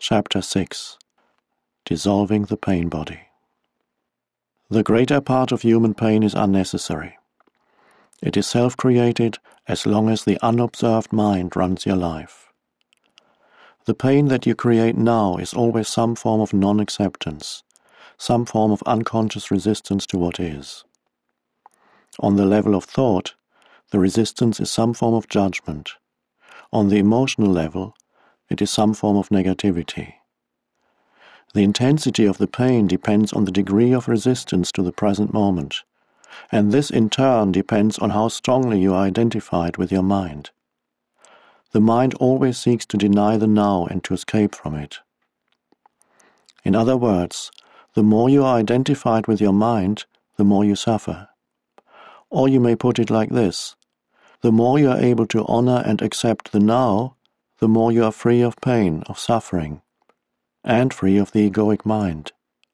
Chapter 6. Dissolving the Pain Body. The greater part of human pain is unnecessary. It is self-created as long as the unobserved mind runs your life. The pain that you create now is always some form of non-acceptance, some form of unconscious resistance to what is. On the level of thought, the resistance is some form of judgment. On the emotional level, it is some form of negativity. The intensity of the pain depends on the degree of resistance to the present moment, and this in turn depends on how strongly you are identified with your mind. The mind always seeks to deny the now and to escape from it. In other words, the more you are identified with your mind, the more you suffer. Or you may put it like this: the more you are able to honor and accept the now, the more you are free of pain, of suffering, and free of the egoic mind.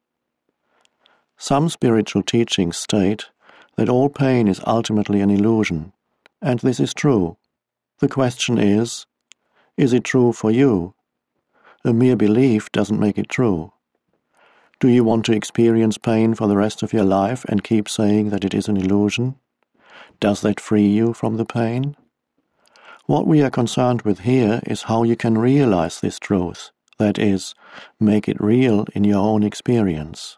Some spiritual teachings state that all pain is ultimately an illusion, and this is true. The question is it true for you? A mere belief doesn't make it true. Do you want to experience pain for the rest of your life and keep saying that it is an illusion? Does that free you from the pain? What we are concerned with here is how you can realize this truth, that is, make it real in your own experience.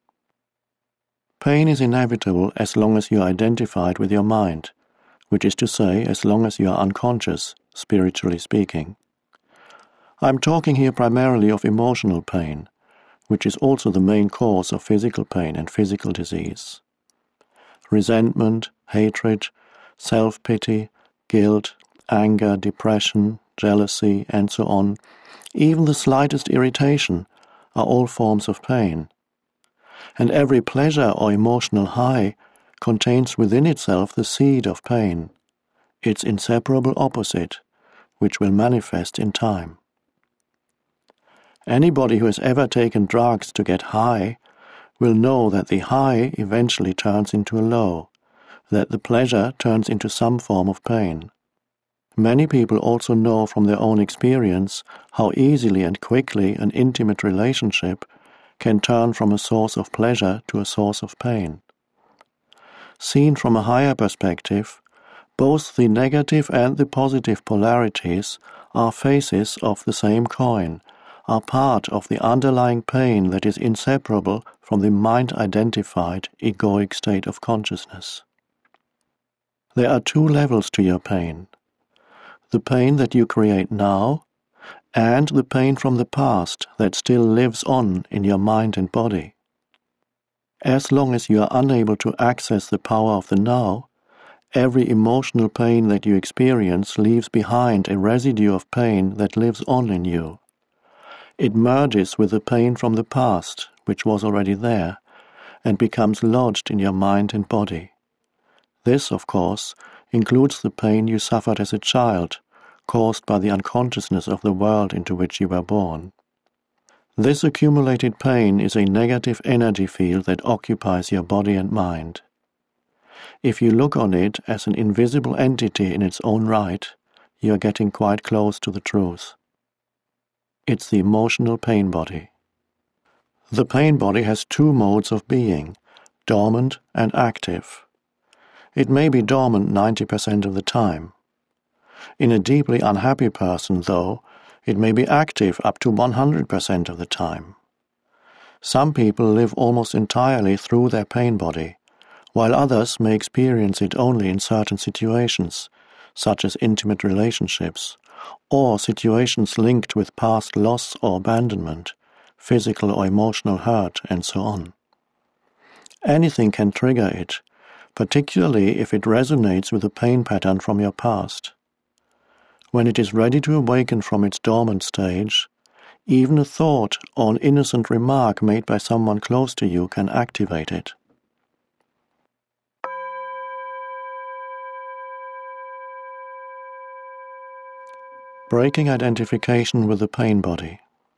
Pain is inevitable as long as you are identified with your mind, which is to say, as long as you are unconscious, spiritually speaking. I am talking here primarily of emotional pain, which is also the main cause of physical pain and physical disease. Resentment, hatred, self-pity, guilt, anger, depression, jealousy, and so on, even the slightest irritation, are all forms of pain. And every pleasure or emotional high contains within itself the seed of pain, its inseparable opposite, which will manifest in time. Anybody who has ever taken drugs to get high will know that the high eventually turns into a low, that the pleasure turns into some form of pain. Many people also know from their own experience how easily and quickly an intimate relationship can turn from a source of pleasure to a source of pain. Seen from a higher perspective, both the negative and the positive polarities are faces of the same coin, are part of the underlying pain that is inseparable from the mind-identified egoic state of consciousness. There are two levels to your pain: the pain that you create now, and the pain from the past that still lives on in your mind and body. As long as you are unable to access the power of the now, every emotional pain that you experience leaves behind a residue of pain that lives on in you. It merges with the pain from the past, which was already there, and becomes lodged in your mind and body. This, of course, includes the pain you suffered as a child, caused by the unconsciousness of the world into which you were born. This accumulated pain is a negative energy field that occupies your body and mind. If you look on it as an invisible entity in its own right, you are getting quite close to the truth. It's the emotional pain body. The pain body has two modes of being, dormant and active. It may be dormant 90% of the time. In a deeply unhappy person, though, it may be active up to 100% of the time. Some people live almost entirely through their pain body, while others may experience it only in certain situations, such as intimate relationships, or situations linked with past loss or abandonment, physical or emotional hurt, and so on. Anything can trigger it, particularly if it resonates with a pain pattern from your past. When it is ready to awaken from its dormant stage, even a thought or an innocent remark made by someone close to you can activate it. Breaking identification with the pain body.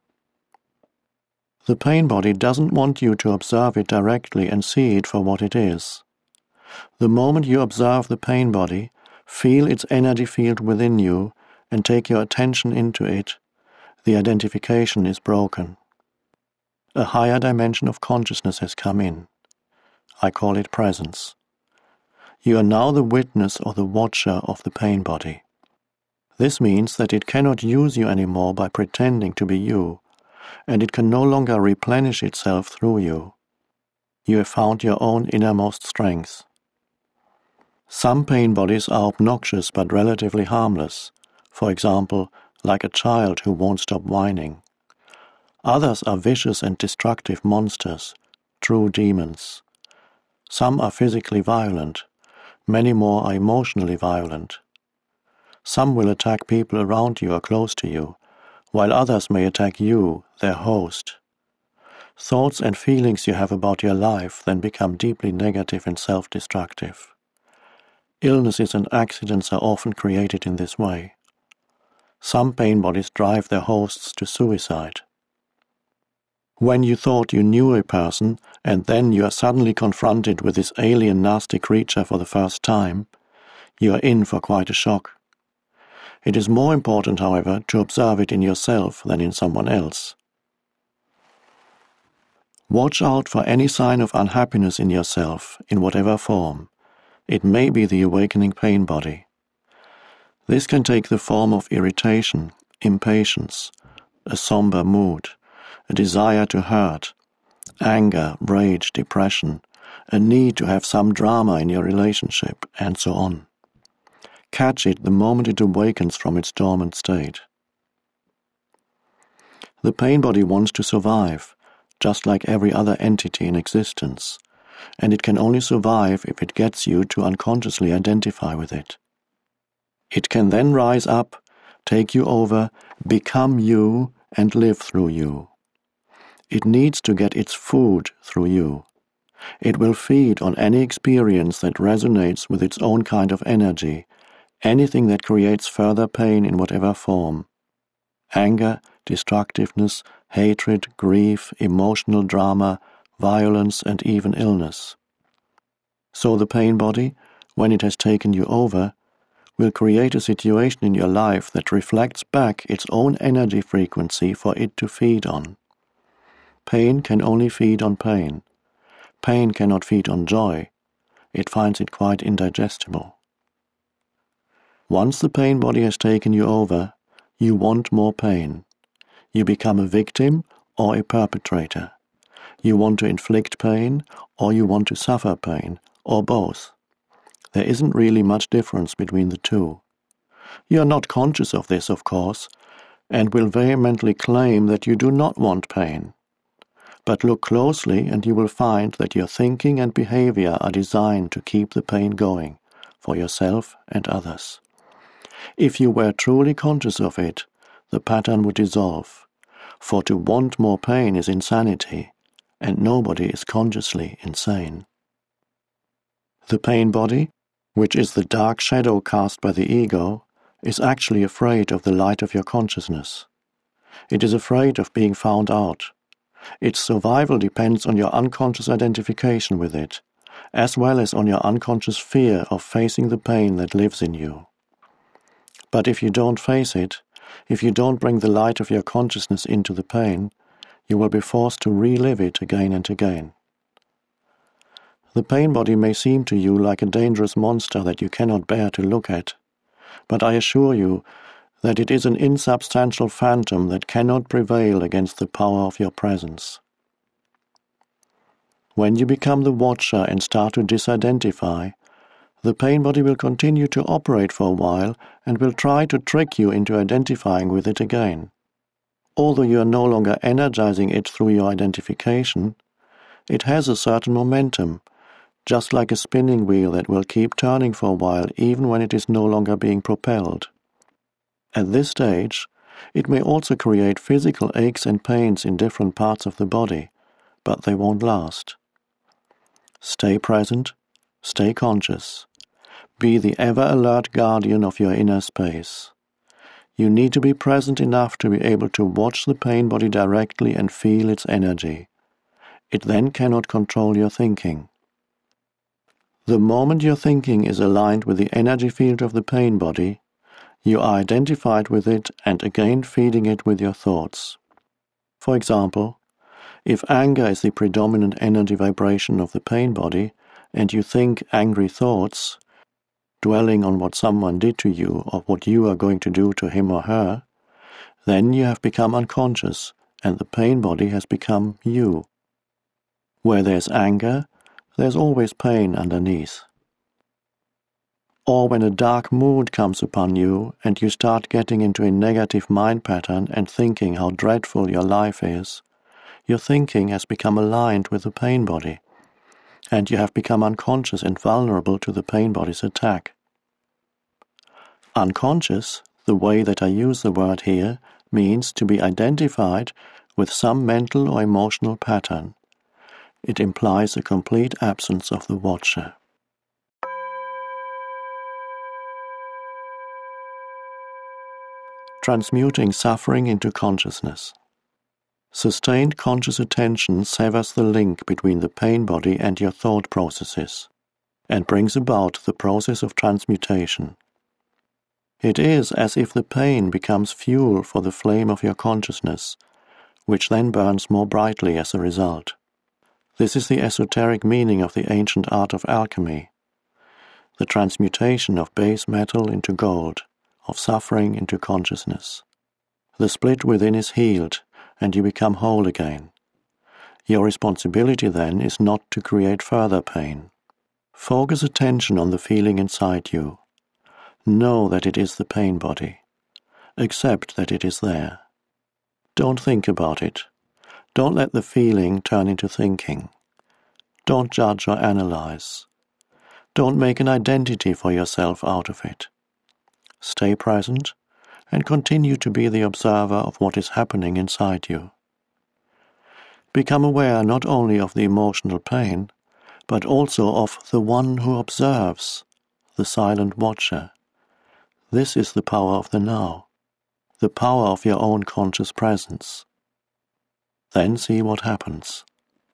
The pain body doesn't want you to observe it directly and see it for what it is. The moment you observe the pain body, feel its energy field within you, and take your attention into it, The identification is broken. A higher dimension of consciousness has come in. I call it presence. You are now the witness or the watcher of the pain body. This means that it cannot use you anymore by pretending to be you, and it can no longer replenish itself through you. You have found your own innermost strength. Some pain bodies are obnoxious but relatively harmless, for example, like a child who won't stop whining. Others are vicious and destructive monsters, true demons. Some are physically violent, many more are emotionally violent. Some will attack people around you or close to you, while others may attack you, their host. Thoughts and feelings you have about your life then become deeply negative and self-destructive. Illnesses and accidents are often created in this way. Some pain bodies drive their hosts to suicide. When you thought you knew a person, and then you are suddenly confronted with this alien nasty creature for the first time, you are in for quite a shock. It is more important, however, to observe it in yourself than in someone else. Watch out for any sign of unhappiness in yourself, in whatever form. It may be the awakening pain body. This can take the form of irritation, impatience, a somber mood, a desire to hurt, anger, rage, depression, a need to have some drama in your relationship, and so on. Catch it the moment it awakens from its dormant state. The pain body wants to survive, just like every other entity in existence, and it can only survive if it gets you to unconsciously identify with it. It can then rise up, take you over, become you, and live through you. It needs to get its food through you. It will feed on any experience that resonates with its own kind of energy, anything that creates further pain in whatever form. Anger, destructiveness, hatred, grief, emotional drama, violence, and even illness. So the pain body, when it has taken you over, will create a situation in your life that reflects back its own energy frequency for it to feed on. Pain can only feed on pain. Pain cannot feed on joy. It finds it quite indigestible. Once the pain body has taken you over, you want more pain. You become a victim or a perpetrator. You want to inflict pain or you want to suffer pain, or both. There isn't really much difference between the two. You are not conscious of this, of course, and will vehemently claim that you do not want pain. But look closely and you will find that your thinking and behavior are designed to keep the pain going, for yourself and others. If you were truly conscious of it, the pattern would dissolve, for to want more pain is insanity, and nobody is consciously insane. The pain body, which is the dark shadow cast by the ego, is actually afraid of the light of your consciousness. It is afraid of being found out. Its survival depends on your unconscious identification with it, as well as on your unconscious fear of facing the pain that lives in you. But if you don't face it, if you don't bring the light of your consciousness into the pain, you will be forced to relive it again and again. The pain body may seem to you like a dangerous monster that you cannot bear to look at, but I assure you that it is an insubstantial phantom that cannot prevail against the power of your presence. When you become the watcher and start to disidentify, the pain body will continue to operate for a while and will try to trick you into identifying with it again. Although you are no longer energizing it through your identification, it has a certain momentum, just like a spinning wheel that will keep turning for a while even when it is no longer being propelled. At this stage, it may also create physical aches and pains in different parts of the body, but they won't last. Stay present, stay conscious. Be the ever-alert guardian of your inner space. You need to be present enough to be able to watch the pain body directly and feel its energy. It then cannot control your thinking. The moment your thinking is aligned with the energy field of the pain body, You are identified with it and again feeding it with your thoughts. For example, if anger is the predominant energy vibration of the pain body and you think angry thoughts, dwelling on what someone did to you or what you are going to do to him or her, then you have become unconscious and the pain body has become you. Where there's anger, there's always pain underneath. Or when a dark mood comes upon you and you start getting into a negative mind pattern and thinking how dreadful your life is, your thinking has become aligned with the pain body, and you have become unconscious and vulnerable to the pain body's attack. Unconscious, the way that I use the word here, means to be identified with some mental or emotional pattern. It implies a complete absence of the watcher. Transmuting suffering into consciousness. Sustained conscious attention severs the link between the pain body and your thought processes, and brings about the process of transmutation. It is as if the pain becomes fuel for the flame of your consciousness, which then burns more brightly as a result. This is the esoteric meaning of the ancient art of alchemy, the transmutation of base metal into gold, of suffering into consciousness. The split within is healed, and you become whole again. Your responsibility then is not to create further pain. Focus attention on the feeling inside you. Know that it is the pain body. Accept that it is there. Don't think about it. Don't let the feeling turn into thinking. Don't judge or analyze. Don't make an identity for yourself out of it. Stay present and continue to be the observer of what is happening inside you. Become aware not only of the emotional pain, but also of the one who observes, the silent watcher. This is the power of the now, the power of your own conscious presence. Then see what happens.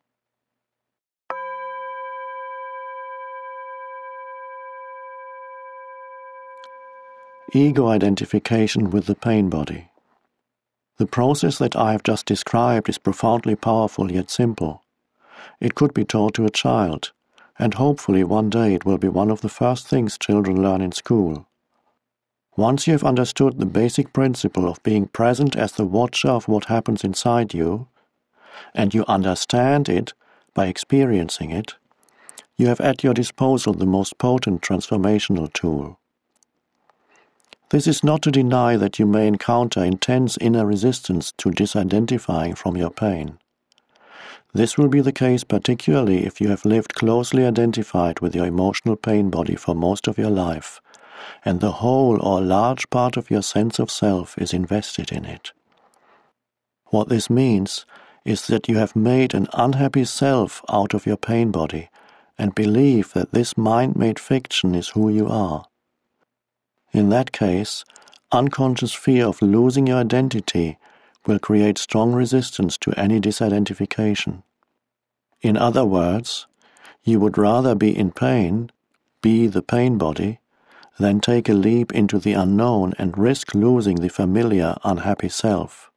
Ego identification with the pain body. The process that I have just described is profoundly powerful yet simple. It could be taught to a child, and hopefully one day it will be one of the first things children learn in school. Once you have understood the basic principle of being present as the watcher of what happens inside you, and you understand it by experiencing it, you have at your disposal the most potent transformational tool. This is not to deny that you may encounter intense inner resistance to disidentifying from your pain. This will be the case particularly if you have lived closely identified with your emotional pain body for most of your life, and the whole or large part of your sense of self is invested in it. What this means is that you have made an unhappy self out of your pain body and believe that this mind-made fiction is who you are. In that case, unconscious fear of losing your identity will create strong resistance to any disidentification. In other words, you would rather be in pain, be the pain body, than take a leap into the unknown and risk losing the familiar, unhappy self.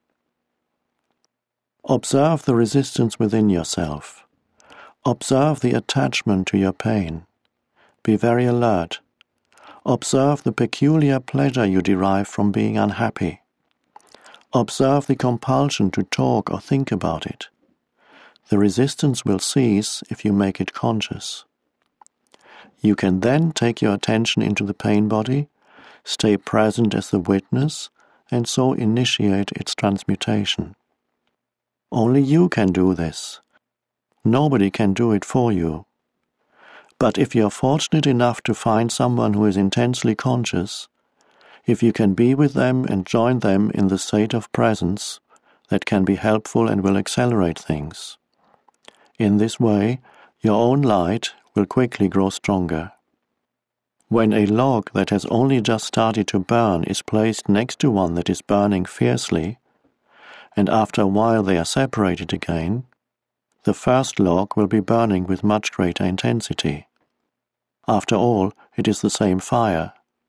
Observe the resistance within yourself. Observe the attachment to your pain. Be very alert. Observe the peculiar pleasure you derive from being unhappy. Observe the compulsion to talk or think about it. The resistance will cease if you make it conscious. You can then take your attention into the pain body, stay present as the witness, and so initiate its transmutation. Only you can do this. Nobody can do it for you. But if you are fortunate enough to find someone who is intensely conscious, if you can be with them and join them in the state of presence, that can be helpful and will accelerate things. In this way, your own light will quickly grow stronger. When a log that has only just started to burn is placed next to one that is burning fiercely, and after a while they are separated again, the first log will be burning with much greater intensity. After all, it is the same fire.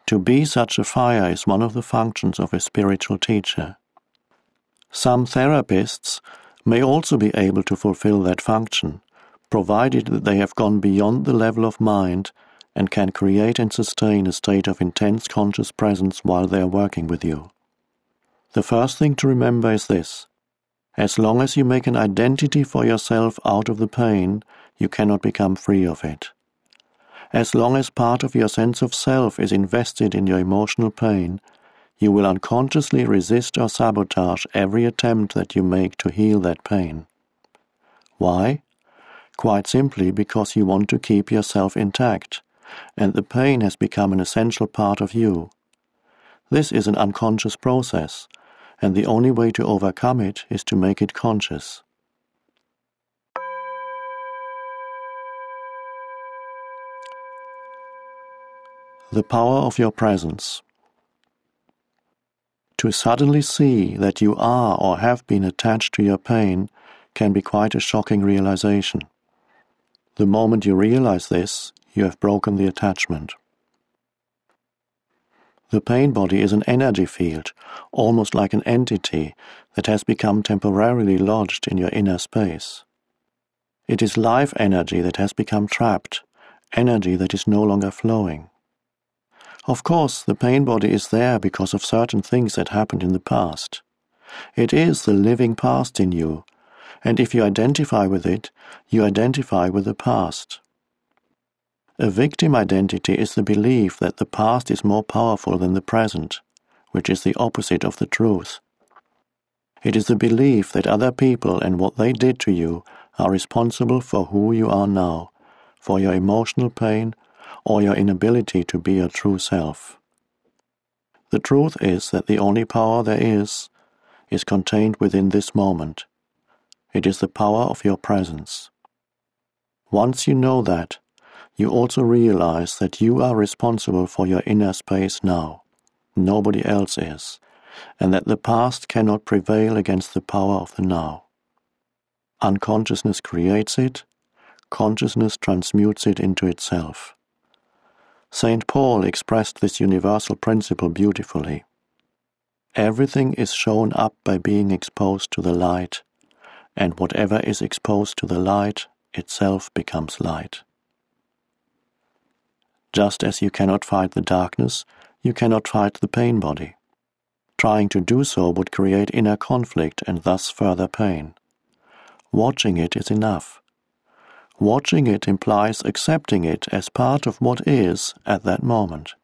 To be such a fire is one of the functions of a spiritual teacher. Some therapists may also be able to fulfill that function, provided that they have gone beyond the level of mind and can create and sustain a state of intense conscious presence while they are working with you. The first thing to remember is this: as long as you make an identity for yourself out of the pain, you cannot become free of it. As long as part of your sense of self is invested in your emotional pain, you will unconsciously resist or sabotage every attempt that you make to heal that pain. Why? Quite simply because you want to keep yourself intact, and the pain has become an essential part of you. This is an unconscious process, and the only way to overcome it is to make it conscious. The power of your presence. To suddenly see that you are or have been attached to your pain can be quite a shocking realization. The moment you realize this, you have broken the attachment. The pain body is an energy field, almost like an entity that has become temporarily lodged in your inner space. It is life energy that has become trapped, energy that is no longer flowing. Of course, the pain body is there because of certain things that happened in the past. It is the living past in you, and if you identify with it, you identify with the past. A victim identity is the belief that the past is more powerful than the present, which is the opposite of the truth. It is the belief that other people and what they did to you are responsible for who you are now, for your emotional pain, or your inability to be your true self. The truth is that the only power there is contained within this moment. It is the power of your presence. Once you know that, you also realize that you are responsible for your inner space now. Nobody else is, and that the past cannot prevail against the power of the now. Unconsciousness creates it, consciousness transmutes it into itself. St. Paul expressed this universal principle beautifully. Everything is shown up by being exposed to the light, and whatever is exposed to the light itself becomes light. Just as you cannot fight the darkness, you cannot fight the pain body. Trying to do so would create inner conflict and thus further pain. Watching it is enough. Watching it implies accepting it as part of what is at that moment.